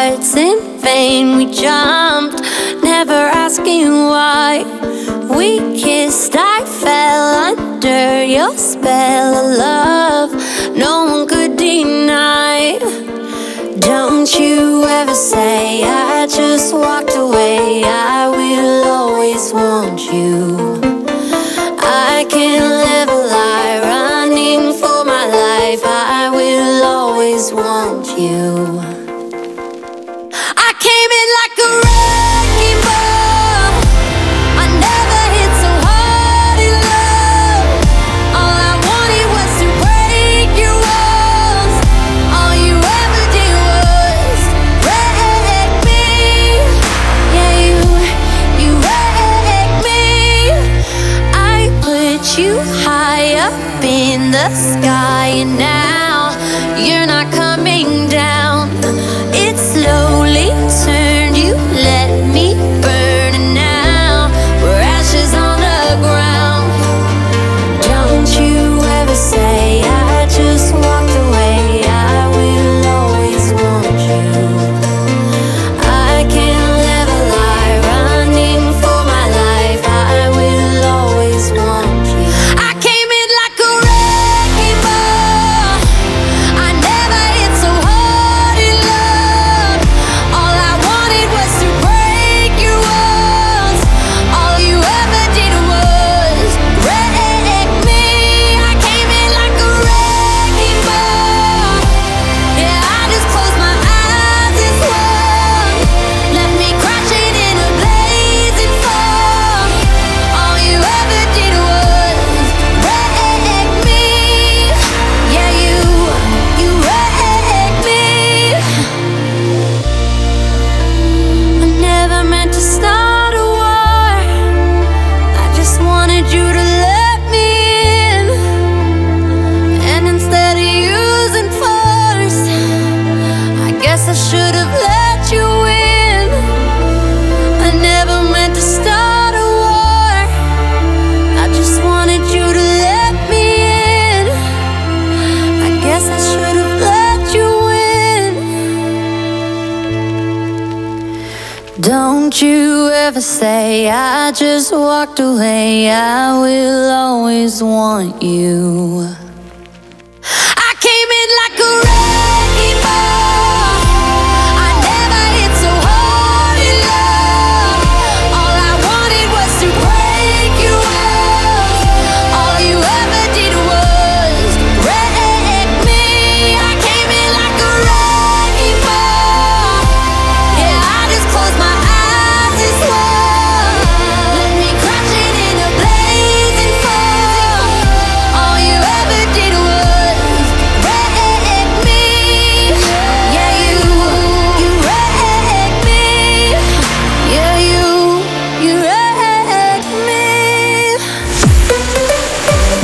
hearts in vain. We jumped, never asking why. We kissed, I fell under your spell of love. No one could deny. Don't you ever say I just walked away. I will always want you. I can't live a lie, running for my life. I will always want you. I came in like a wrecking ball. I never hit so hard in love. All I wanted was to break your walls. All you ever did was wreck me. Yeah, you wrecked me. I put you high up in the sky, and now you're not coming down. It slowly turned, you let me burn, and now we're ashes on the ground. Don't you ever say I just walked away. I will always want you. I can't live a lie, running for my life. I will always want you. I came in like a wrecking ball. I never hit so hard in love. All I wanted was to break your walls. All you ever did was wreck me. I came in like a wrecking ball. Yeah, I just closed my eyes and swung. Left me crashing in a blazing fall. All you ever did was wreck me. Yeah, you wrecked me. I never meant to start a war. I just wanted you to let me in. And instead of using force, I guess I should have let you in. I never meant to start a war. I just wanted you to let me in. I guess I should have let you in. Don't you ever say I just walked away. I will always want you. I came in like a wreck.